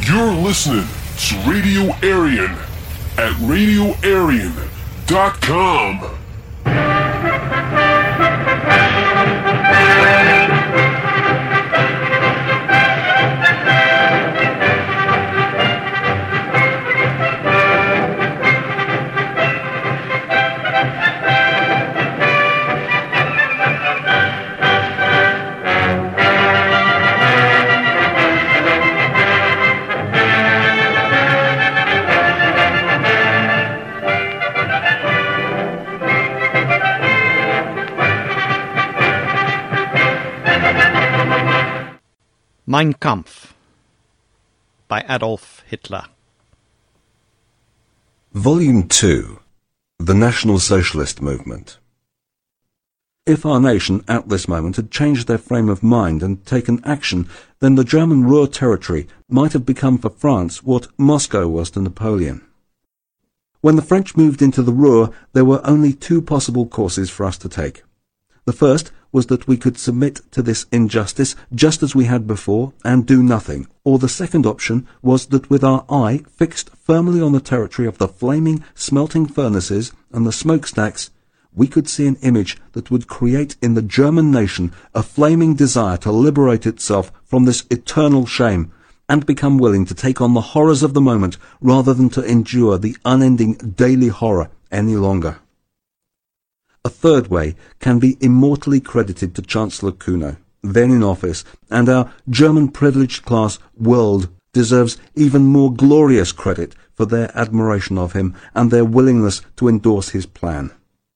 You're listening to Radio Aryan at radioaryan.com. Mein Kampf by Adolf Hitler. Volume 2. The National Socialist Movement. If our nation at this moment had changed their frame of mind and taken action, then the German Ruhr territory might have become for France what Moscow was to Napoleon. When the French moved into the Ruhr, there were only two possible courses for us to take. The first was that we could submit to this injustice just as we had before and do nothing, or the second option was that with our eye fixed firmly on the territory of the flaming, smelting furnaces and the smokestacks, we could see an image that would create in the German nation a flaming desire to liberate itself from this eternal shame and become willing to take on the horrors of the moment rather than to endure the unending daily horror any longer. A third way can be immortally credited to Chancellor Kuno, then in office, and our German privileged class world deserves even more glorious credit for their admiration of him and their willingness to endorse his plan.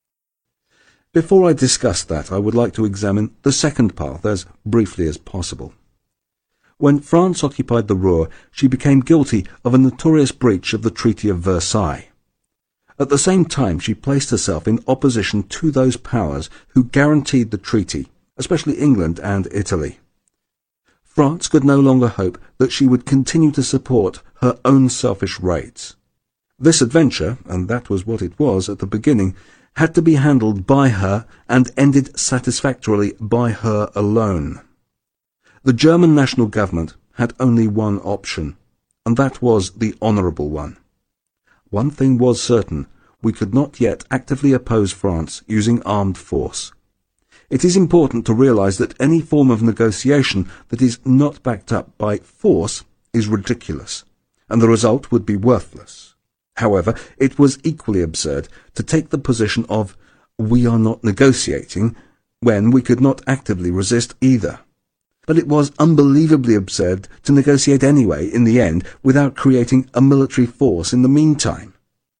Before I discuss that, I would like to examine the second path as briefly as possible. When France occupied the Ruhr, she became guilty of a notorious breach of the Treaty of Versailles. At the same time, she placed herself in opposition to those powers who guaranteed the treaty, especially England and Italy. France could no longer hope that she would continue to support her own selfish raids. This adventure, and that was what it was at the beginning, had to be handled by her and ended satisfactorily by her alone. The German national government had only one option, and that was the honourable one. One thing was certain, we could not yet actively oppose France using armed force. It is important to realize that any form of negotiation that is not backed up by force is ridiculous, and the result would be worthless. However, it was equally absurd to take the position of, we are not negotiating, when we could not actively resist either. But it was unbelievably absurd to negotiate anyway, in the end, without creating a military force in the meantime.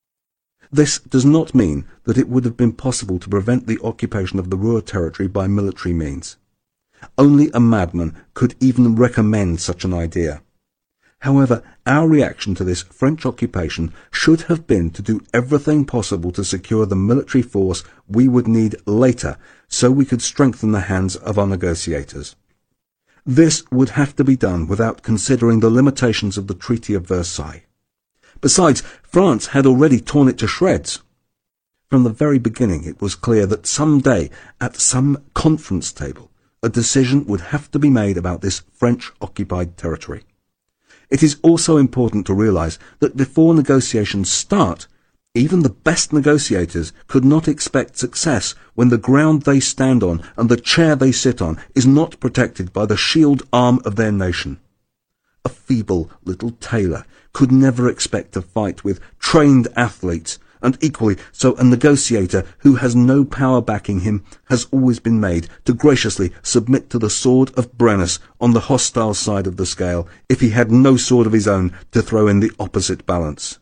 This does not mean that it would have been possible to prevent the occupation of the Ruhr territory by military means. Only a madman could even recommend such an idea. However, our reaction to this French occupation should have been to do everything possible to secure the military force we would need later, so we could strengthen the hands of our negotiators. This would have to be done without considering the limitations of the Treaty of Versailles. Besides, France had already torn it to shreds. From the very beginning it was clear that some day, at some conference table, a decision would have to be made about this French-occupied territory. It is also important to realize that before negotiations start, even the best negotiators could not expect success when the ground they stand on and the chair they sit on is not protected by the shield arm of their nation. A feeble little tailor could never expect to fight with trained athletes, and equally so a negotiator who has no power backing him has always been made to graciously submit to the sword of Brennus on the hostile side of the scale if he had no sword of his own to throw in the opposite balance.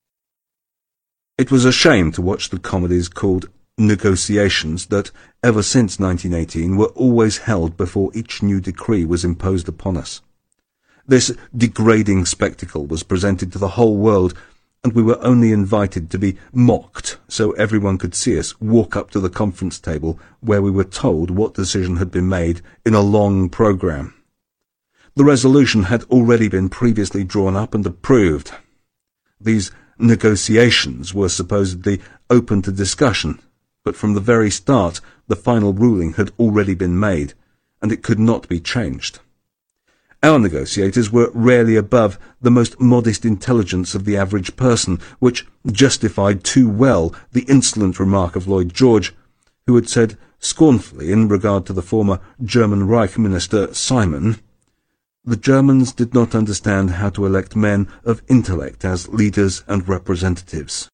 It was a shame to watch the comedies called negotiations that, ever since 1918, were always held before each new decree was imposed upon us. This degrading spectacle was presented to the whole world, and we were only invited to be mocked so everyone could see us walk up to the conference table where we were told what decision had been made in a long programme. The resolution had already been previously drawn up and approved. These negotiations were supposedly open to discussion, but from the very start the final ruling had already been made, and it could not be changed. Our negotiators were rarely above the most modest intelligence of the average person, which justified too well the insolent remark of Lloyd George, who had said scornfully in regard to the former German Reich Minister Simon, "The Germans did not understand how to elect men of intellect as leaders and representatives."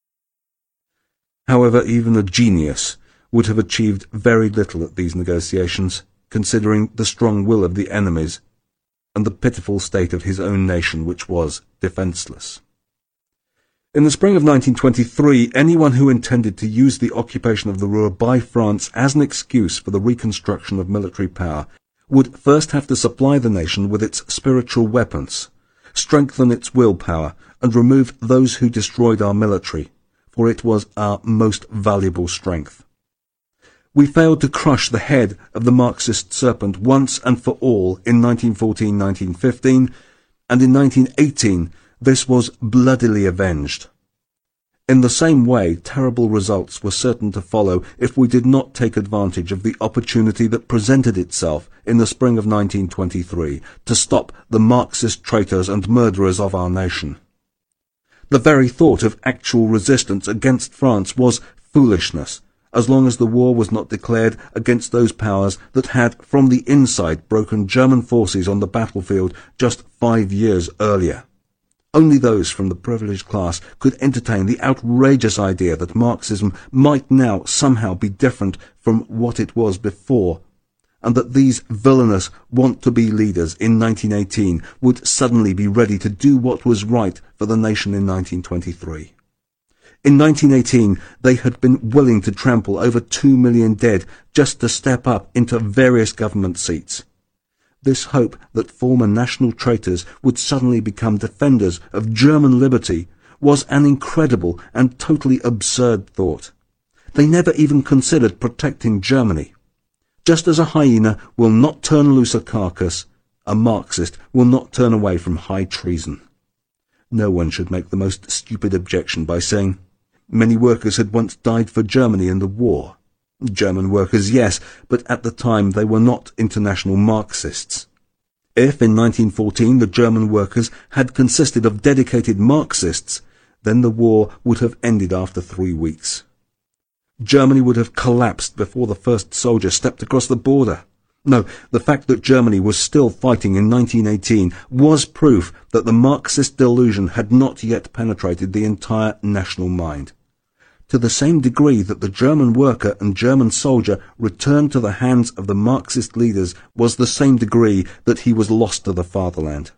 However, even a genius would have achieved very little at these negotiations, considering the strong will of the enemies and the pitiful state of his own nation, which was defenceless. In the spring of 1923, anyone who intended to use the occupation of the Ruhr by France as an excuse for the reconstruction of military power would first have to supply the nation with its spiritual weapons, strengthen its willpower, and remove those who destroyed our military, for it was our most valuable strength. We failed to crush the head of the Marxist serpent once and for all in 1914-1915, and in 1918 this was bloodily avenged. In the same way, terrible results were certain to follow if we did not take advantage of the opportunity that presented itself in the spring of 1923 to stop the Marxist traitors and murderers of our nation. The very thought of actual resistance against France was foolishness, as long as the war was not declared against those powers that had from the inside broken German forces on the battlefield just 5 years earlier. Only those from the privileged class could entertain the outrageous idea that Marxism might now somehow be different from what it was before, and that these villainous want-to-be leaders in 1918 would suddenly be ready to do what was right for the nation in 1923. In 1918, they had been willing to trample over 2 million dead just to step up into various government seats. This hope that former national traitors would suddenly become defenders of German liberty was an incredible and totally absurd thought. They never even considered protecting Germany. Just as a hyena will not turn loose a carcass, a Marxist will not turn away from high treason. No one should make the most stupid objection by saying, "Many workers had once died for Germany in the war." German workers, yes, but at the time they were not international Marxists. If in 1914 the German workers had consisted of dedicated Marxists, then the war would have ended after 3 weeks. Germany would have collapsed before the first soldier stepped across the border. No, the fact that Germany was still fighting in 1918 was proof that the Marxist delusion had not yet penetrated the entire national mind. To the same degree that the German worker and German soldier returned to the hands of the Marxist leaders was the same degree that he was lost to the fatherland.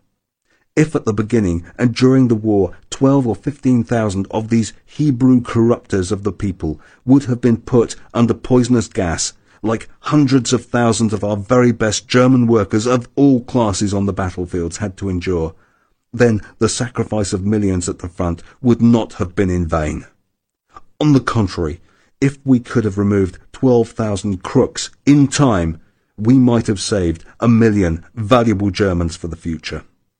If at the beginning and during the war 12 or 15,000 of these Hebrew corrupters of the people would have been put under poisonous gas, like hundreds of thousands of our very best German workers of all classes on the battlefields had to endure, then the sacrifice of millions at the front would not have been in vain. On the contrary, if we could have removed 12,000 crooks in time, we might have saved 1 million valuable Germans for the future.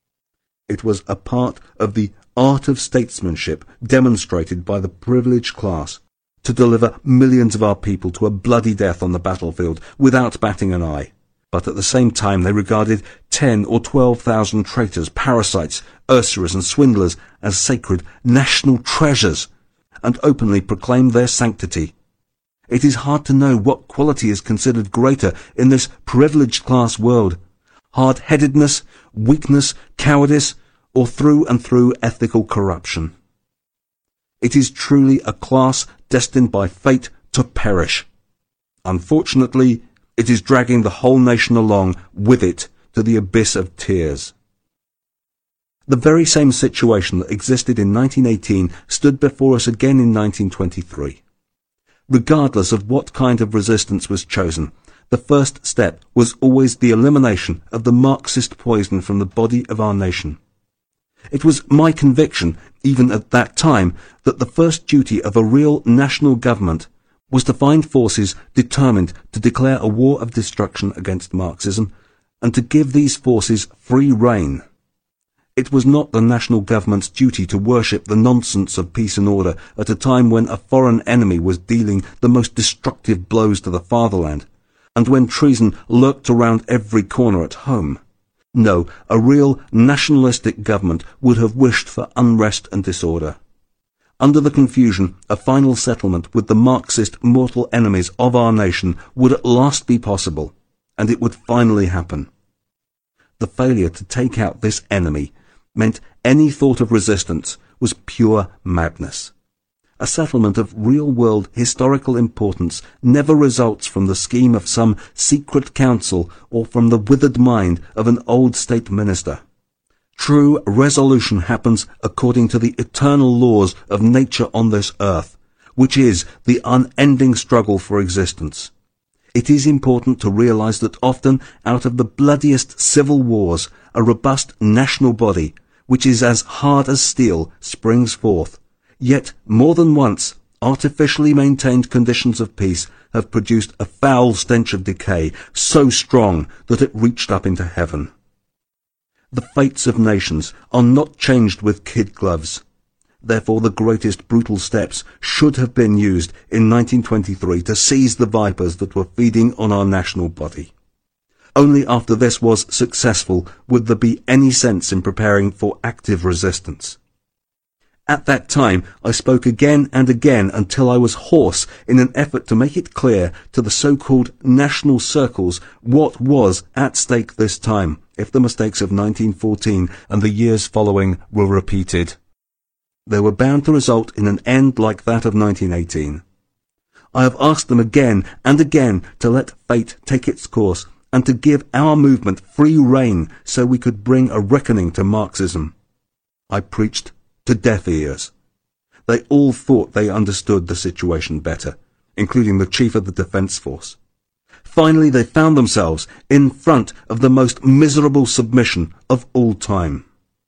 It was a part of the art of statesmanship demonstrated by the privileged class to deliver millions of our people to a bloody death on the battlefield without batting an eye. But at the same time they regarded 10 or 12,000 traitors, parasites, usurers and swindlers as sacred national treasures, and openly proclaimed their sanctity. It is hard to know what quality is considered greater in this privileged class world: hard-headedness, weakness, cowardice, or through and through ethical corruption. It is truly a class destined by fate to perish. Unfortunately, it is dragging the whole nation along with it to the abyss of tears. The very same situation that existed in 1918 stood before us again in 1923. Regardless of what kind of resistance was chosen, the first step was always the elimination of the Marxist poison from the body of our nation. It was my conviction, even at that time, that the first duty of a real national government was to find forces determined to declare a war of destruction against Marxism, and to give these forces free rein. It was not the national government's duty to worship the nonsense of peace and order at a time when a foreign enemy was dealing the most destructive blows to the fatherland, and when treason lurked around every corner at home. No, a real nationalistic government would have wished for unrest and disorder. Under the confusion, a final settlement with the Marxist mortal enemies of our nation would at last be possible, and it would finally happen. The failure to take out this enemy meant any thought of resistance was pure madness. A settlement of real-world historical importance never results from the scheme of some secret council or from the withered mind of an old state minister. True resolution happens according to the eternal laws of nature on this earth, which is the unending struggle for existence. It is important to realize that often out of the bloodiest civil wars, a robust national body, which is as hard as steel, springs forth. Yet, more than once, artificially maintained conditions of peace have produced a foul stench of decay so strong that it reached up into heaven. The fates of nations are not changed with kid gloves. Therefore, the greatest brutal steps should have been used in 1923 to seize the vipers that were feeding on our national body. Only after this was successful would there be any sense in preparing for active resistance. At that time, I spoke again and again until I was hoarse in an effort to make it clear to the so-called national circles what was at stake this time, if the mistakes of 1914 and the years following were repeated. They were bound to result in an end like that of 1918. I have asked them again and again to let fate take its course and to give our movement free rein so we could bring a reckoning to Marxism. I preached to deaf ears. They all thought they understood the situation better, including the chief of the Defence Force. Finally, they found themselves in front of the most miserable submission of all time.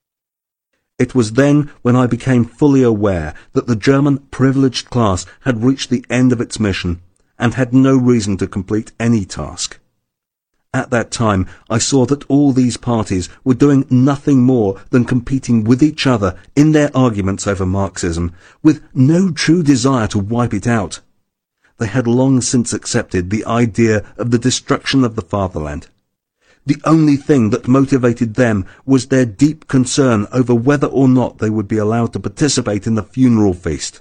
It was then when I became fully aware that the German privileged class had reached the end of its mission and had no reason to complete any task. At that time, I saw that all these parties were doing nothing more than competing with each other in their arguments over Marxism, with no true desire to wipe it out. They had long since accepted the idea of the destruction of the fatherland. The only thing that motivated them was their deep concern over whether or not they would be allowed to participate in the funeral feast.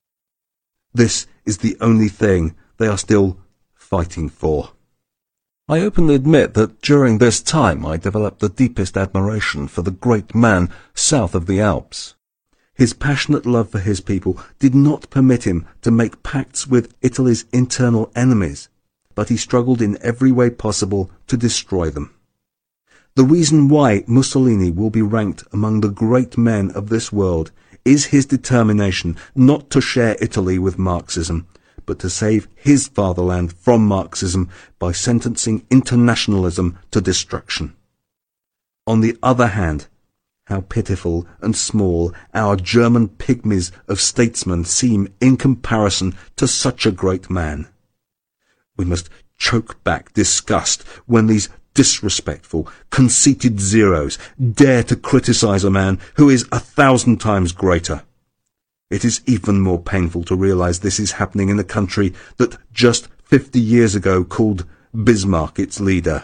This is the only thing they are still fighting for. I openly admit that during this time I developed the deepest admiration for the great man south of the Alps. His passionate love for his people did not permit him to make pacts with Italy's internal enemies, but he struggled in every way possible to destroy them. The reason why Mussolini will be ranked among the great men of this world is his determination not to share Italy with Marxism, but to save his fatherland from Marxism by sentencing internationalism to destruction. On the other hand, how pitiful and small our German pygmies of statesmen seem in comparison to such a great man. We must choke back disgust when these disrespectful, conceited zeros dare to criticize a man who is 1,000 times greater. It is even more painful to realize this is happening in a country that just 50 years ago called Bismarck its leader.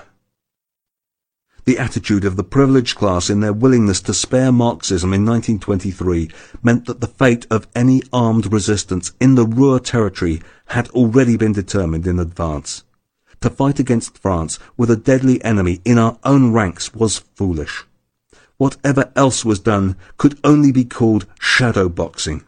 The attitude of the privileged class in their willingness to spare Marxism in 1923 meant that the fate of any armed resistance in the Ruhr territory had already been determined in advance. To fight against France with a deadly enemy in our own ranks was foolish. Whatever else was done could only be called shadow boxing.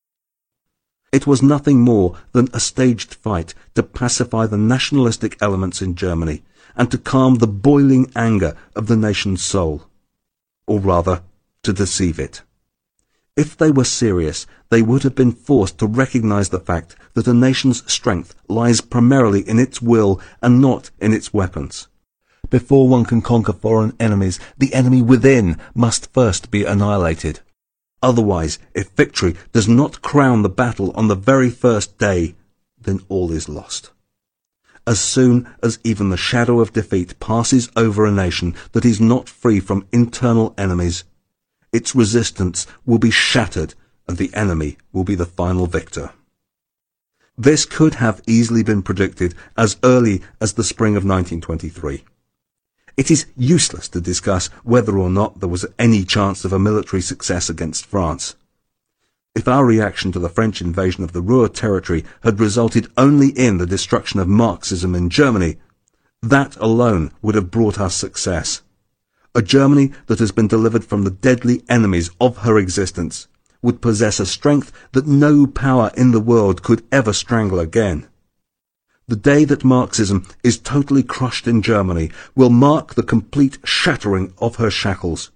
It was nothing more than a staged fight to pacify the nationalistic elements in Germany and to calm the boiling anger of the nation's soul, or rather, to deceive it. If they were serious, they would have been forced to recognize the fact that a nation's strength lies primarily in its will and not in its weapons. Before one can conquer foreign enemies, the enemy within must first be annihilated. Otherwise, if victory does not crown the battle on the very first day, then all is lost. As soon as even the shadow of defeat passes over a nation that is not free from internal enemies, its resistance will be shattered and the enemy will be the final victor. This could have easily been predicted as early as the spring of 1923. It is useless to discuss whether or not there was any chance of a military success against France. If our reaction to the French invasion of the Ruhr territory had resulted only in the destruction of Marxism in Germany, that alone would have brought us success. A Germany that has been delivered from the deadly enemies of her existence would possess a strength that no power in the world could ever strangle again. The day that Marxism is totally crushed in Germany will mark the complete shattering of her shackles.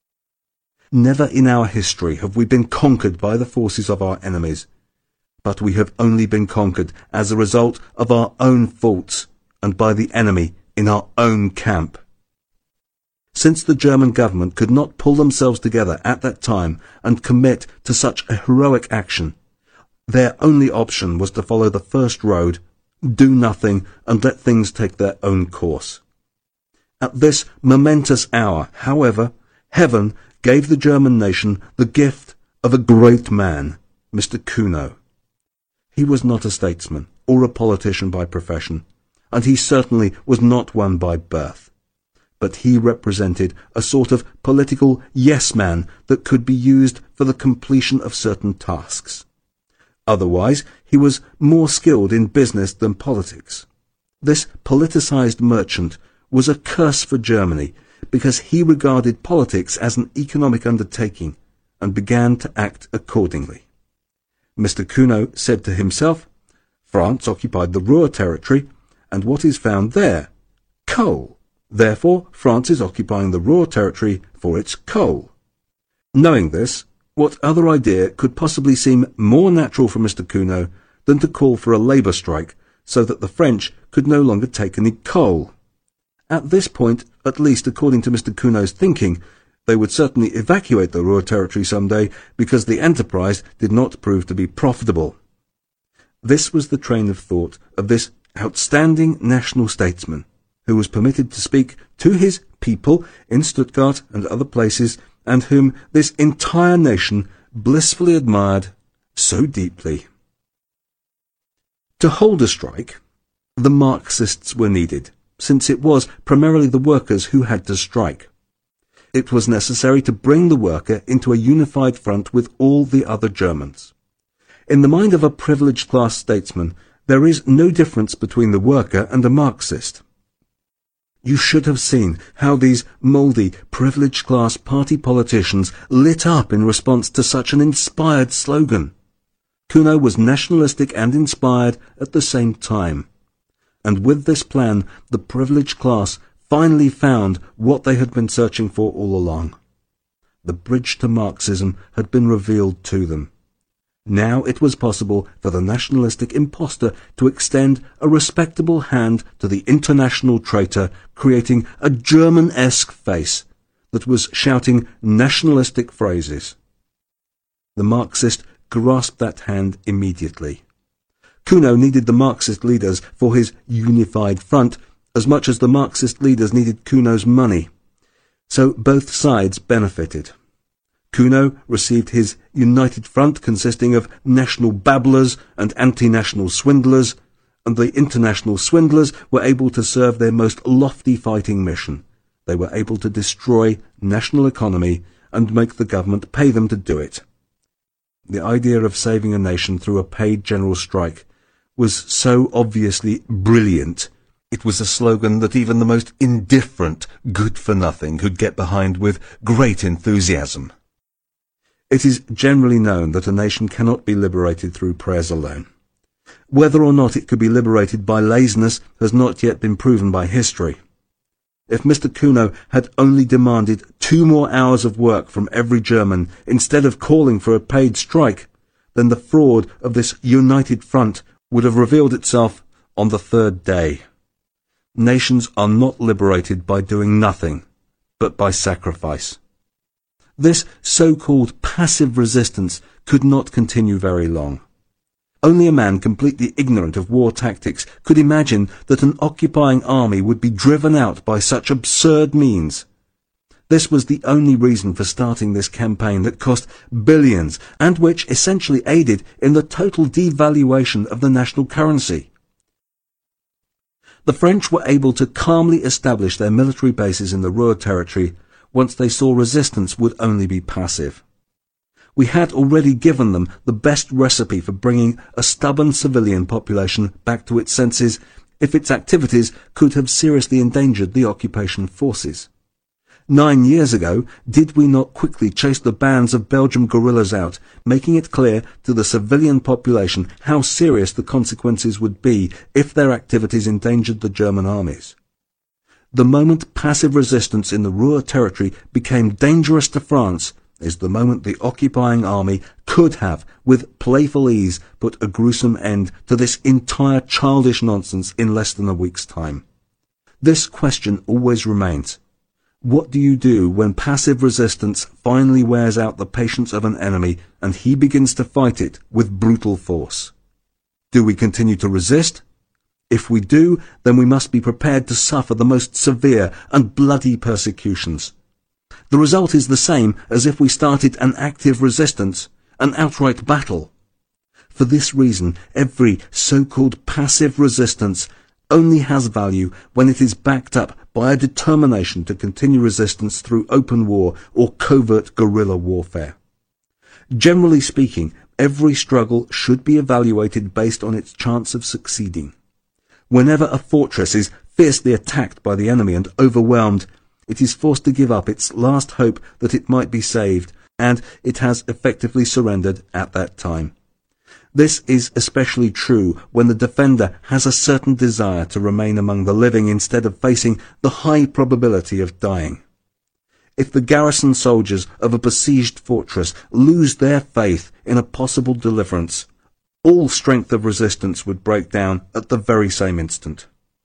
Never in our history have we been conquered by the forces of our enemies, but we have only been conquered as a result of our own faults and by the enemy in our own camp. Since the German government could not pull themselves together at that time and commit to such a heroic action, their only option was to follow the first road, do nothing and let things take their own course. At this momentous hour, however, heaven gave the German nation the gift of a great man, Mr. Kuno. He was not a statesman or a politician by profession, and he certainly was not one by birth. But he represented a sort of political yes-man that could be used for the completion of certain tasks. Otherwise, he was more skilled in business than politics. This politicized merchant was a curse for Germany, because he regarded politics as an economic undertaking and began to act accordingly. Mr. Kuno said to himself, France occupied the Ruhr territory, and what is found there? Coal. Therefore, France is occupying the Ruhr territory for its coal. Knowing this, what other idea could possibly seem more natural for Mr. Kuno than to call for a labour strike so that the French could no longer take any coal? At this point, at least according to Mr. Kuno's thinking, they would certainly evacuate the Ruhr territory some day because the enterprise did not prove to be profitable. This was the train of thought of this outstanding national statesman, who was permitted to speak to his people in Stuttgart and other places, and whom this entire nation blissfully admired so deeply. To hold a strike, the Marxists were needed, since it was primarily the workers who had to strike. It was necessary to bring the worker into a unified front with all the other Germans. In the mind of a privileged class statesman, there is no difference between the worker and a Marxist. You should have seen how these mouldy, privileged class party politicians lit up in response to such an inspired slogan. Kuno was nationalistic and inspired at the same time. And with this plan, the privileged class finally found what they had been searching for all along. The bridge to Marxism had been revealed to them. Now it was possible for the nationalistic impostor to extend a respectable hand to the international traitor, creating a German-esque face that was shouting nationalistic phrases. The Marxist grasped that hand immediately. Kuno needed the Marxist leaders for his unified front as much as the Marxist leaders needed Kuno's money. So both sides benefited. Kuno received his united front consisting of national babblers and anti-national swindlers, and the international swindlers were able to serve their most lofty fighting mission. They were able to destroy national economy and make the government pay them to do it. The idea of saving a nation through a paid general strike was so obviously brilliant. It was a slogan that even the most indifferent good-for-nothing could get behind with great enthusiasm. It is generally known that a nation cannot be liberated through prayers alone. Whether or not it could be liberated by laziness has not yet been proven by history. If Mr. Kuno had only demanded 2 more hours of work from every German instead of calling for a paid strike, then the fraud of this united front would have revealed itself on the 3rd day. Nations are not liberated by doing nothing, but by sacrifice. This so-called passive resistance could not continue very long. Only a man completely ignorant of war tactics could imagine that an occupying army would be driven out by such absurd means. This was the only reason for starting this campaign that cost billions and which essentially aided in the total devaluation of the national currency. The French were able to calmly establish their military bases in the Ruhr territory once they saw resistance would only be passive. We had already given them the best recipe for bringing a stubborn civilian population back to its senses if its activities could have seriously endangered the occupation forces. 9 years ago, did we not quickly chase the bands of Belgian guerrillas out, making it clear to the civilian population how serious the consequences would be if their activities endangered the German armies? The moment passive resistance in the Ruhr territory became dangerous to France is the moment the occupying army could have, with playful ease, put a gruesome end to this entire childish nonsense in less than a week's time. This question always remains. What do you do when passive resistance finally wears out the patience of an enemy and he begins to fight it with brutal force? Do we continue to resist? If we do, then we must be prepared to suffer the most severe and bloody persecutions. The result is the same as if we started an active resistance, an outright battle. For this reason, every so-called passive resistance only has value when it is backed up by a determination to continue resistance through open war or covert guerrilla warfare. Generally speaking, every struggle should be evaluated based on its chance of succeeding. Whenever a fortress is fiercely attacked by the enemy and overwhelmed, it is forced to give up its last hope that it might be saved, and it has effectively surrendered at that time. This is especially true when the defender has a certain desire to remain among the living instead of facing the high probability of dying. If the garrison soldiers of a besieged fortress lose their faith in a possible deliverance, all strength of resistance would break down at the very same instant.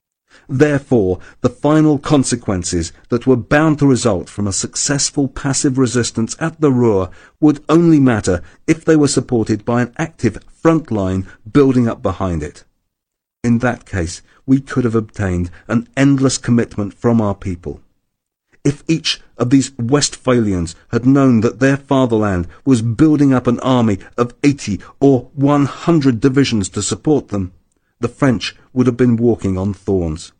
Therefore, the final consequences that were bound to result from a successful passive resistance at the Ruhr would only matter if they were supported by an active front line building up behind it. In that case, we could have obtained an endless commitment from our people. If each of these Westphalians had known that their fatherland was building up an army of 80 or 100 divisions to support them, the French would have been walking on thorns.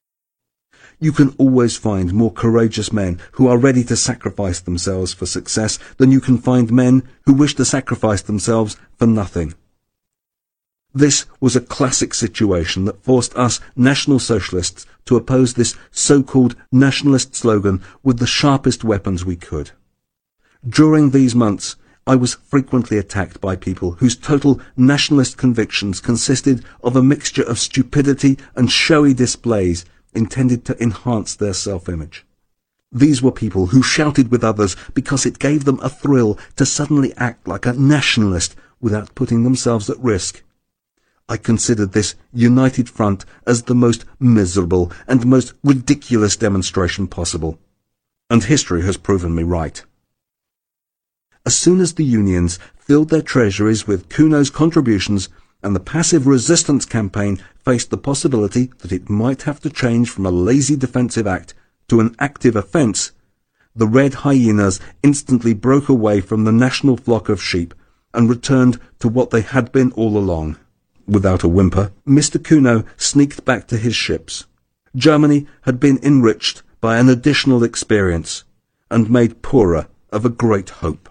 You can always find more courageous men who are ready to sacrifice themselves for success than you can find men who wish to sacrifice themselves for nothing. This was a classic situation that forced us National Socialists to oppose this so-called nationalist slogan with the sharpest weapons we could. During these months, I was frequently attacked by people whose total nationalist convictions consisted of a mixture of stupidity and showy displays intended to enhance their self-image. These were people who shouted with others because it gave them a thrill to suddenly act like a nationalist without putting themselves at risk. I considered this united front as the most miserable and most ridiculous demonstration possible, and history has proven me right. As soon as the unions filled their treasuries with Cuno's contributions and the passive resistance campaign faced the possibility that it might have to change from a lazy defensive act to an active offence, the red hyenas instantly broke away from the national flock of sheep and returned to what they had been all along. Without a whimper, Mr. Cuno sneaked back to his ships. Germany had been enriched by an additional experience and made poorer of a great hope.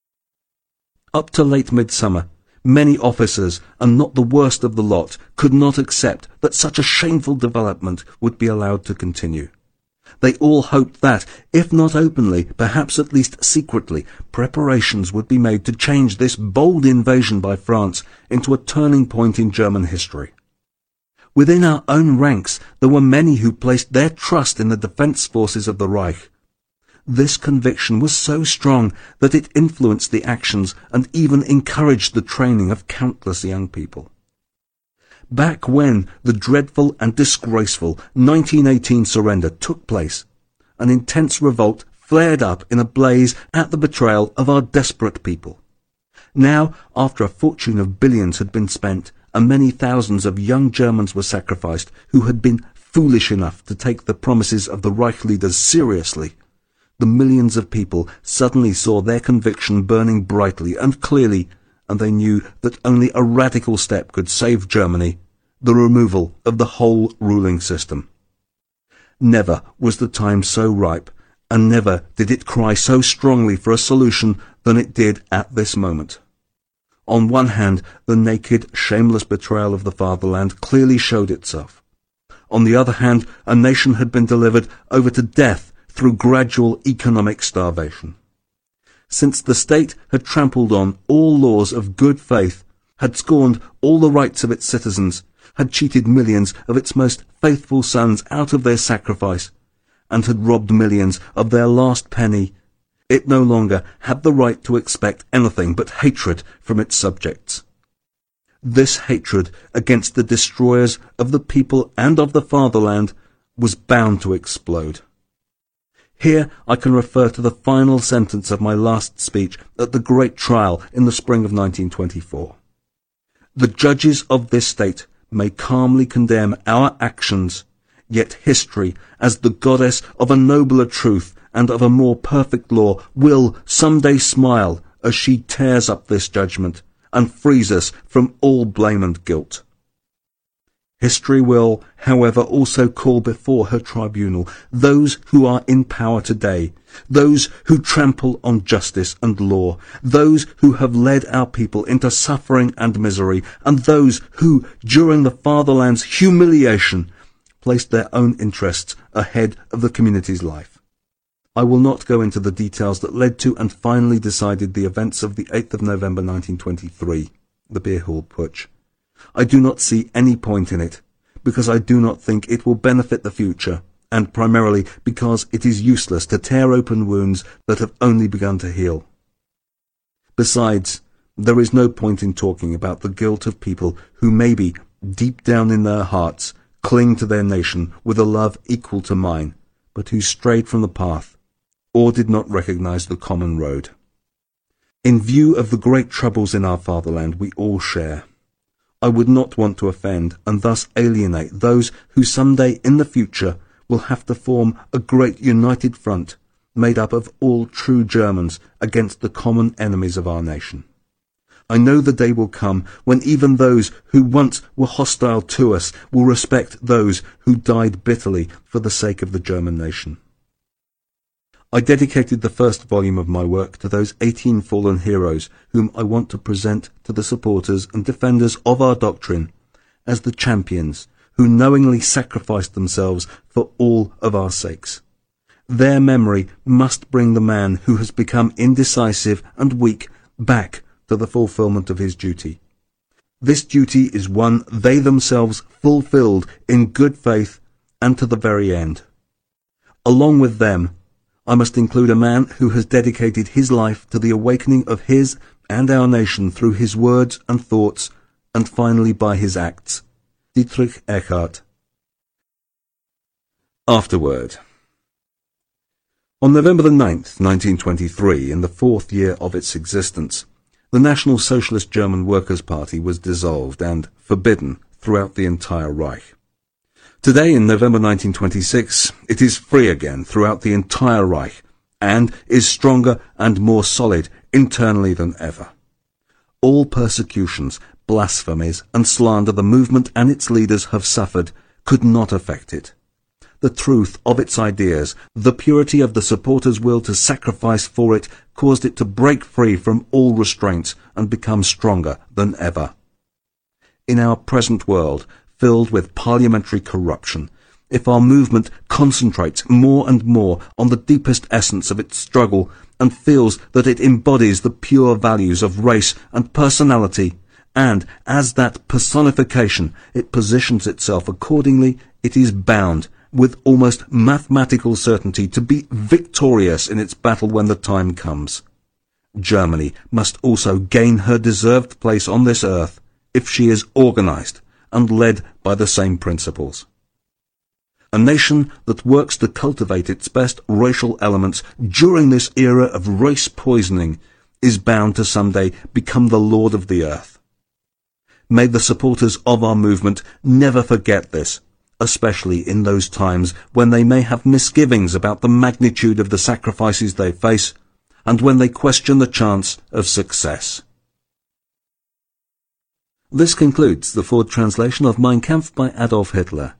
Up to late midsummer, many officers, and not the worst of the lot, could not accept that such a shameful development would be allowed to continue. They all hoped that, if not openly, perhaps at least secretly, preparations would be made to change this bold invasion by France into a turning point in German history. Within our own ranks, there were many who placed their trust in the defence forces of the Reich. This conviction was so strong that it influenced the actions and even encouraged the training of countless young people. Back when the dreadful and disgraceful 1918 surrender took place, an intense revolt flared up in a blaze at the betrayal of our desperate people. Now, after a fortune of billions had been spent and many thousands of young Germans were sacrificed who had been foolish enough to take the promises of the Reich leaders seriously, the millions of people suddenly saw their conviction burning brightly and clearly, and they knew that only a radical step could save Germany, the removal of the whole ruling system. Never was the time so ripe, and never did it cry so strongly for a solution than it did at this moment. On one hand, the naked, shameless betrayal of the fatherland clearly showed itself. On the other hand, a nation had been delivered over to death through gradual economic starvation. Since the state had trampled on all laws of good faith, had scorned all the rights of its citizens, had cheated millions of its most faithful sons out of their sacrifice, and had robbed millions of their last penny, it no longer had the right to expect anything but hatred from its subjects. This hatred against the destroyers of the people and of the fatherland was bound to explode. Here I can refer to the final sentence of my last speech at the great trial in the spring of 1924. The judges of this state may calmly condemn our actions, yet history, as the goddess of a nobler truth and of a more perfect law, will some day smile as she tears up this judgment and frees us from all blame and guilt. History will, however, also call before her tribunal those who are in power today, those who trample on justice and law, those who have led our people into suffering and misery, and those who, during the fatherland's humiliation, placed their own interests ahead of the community's life. I will not go into the details that led to and finally decided the events of the 8th of November 1923, the Beer Hall Putsch. I do not see any point in it, because I do not think it will benefit the future, and primarily because it is useless to tear open wounds that have only begun to heal. Besides, there is no point in talking about the guilt of people who maybe, deep down in their hearts, cling to their nation with a love equal to mine, but who strayed from the path, or did not recognize the common road. In view of the great troubles in our fatherland we all share, I would not want to offend and thus alienate those who someday in the future will have to form a great united front made up of all true Germans against the common enemies of our nation. I know the day will come when even those who once were hostile to us will respect those who died bitterly for the sake of the German nation. I dedicated the first volume of my work to those 18 fallen heroes whom I want to present to the supporters and defenders of our doctrine as the champions who knowingly sacrificed themselves for all of our sakes. Their memory must bring the man who has become indecisive and weak back to the fulfillment of his duty. This duty is one they themselves fulfilled in good faith and to the very end. Along with them, I must include a man who has dedicated his life to the awakening of his and our nation through his words and thoughts, and finally by his acts, Dietrich Eckart. Afterword. On November the 9th, 1923, in the 4th year of its existence, the National Socialist German Workers' Party was dissolved and forbidden throughout the entire Reich. Today, in November 1926, it is free again throughout the entire Reich, and is stronger and more solid internally than ever. All persecutions, blasphemies, and slander the movement and its leaders have suffered could not affect it. The truth of its ideas, the purity of the supporters' will to sacrifice for it, caused it to break free from all restraints and become stronger than ever. In our present world, filled with parliamentary corruption, if our movement concentrates more and more on the deepest essence of its struggle and feels that it embodies the pure values of race and personality, and as that personification it positions itself accordingly, it is bound, with almost mathematical certainty, to be victorious in its battle when the time comes. Germany must also gain her deserved place on this earth if she is organized and led by the same principles. A nation that works to cultivate its best racial elements during this era of race poisoning is bound to someday become the lord of the earth. May the supporters of our movement never forget this, especially in those times when they may have misgivings about the magnitude of the sacrifices they face, and when they question the chance of success. This concludes the Ford translation of Mein Kampf by Adolf Hitler.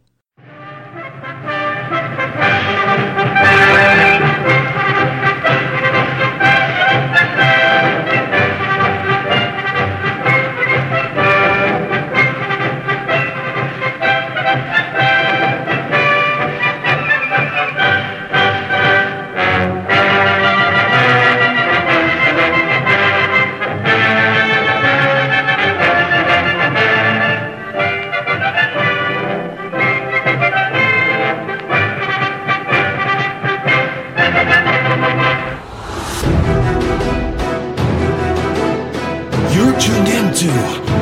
You're tuned into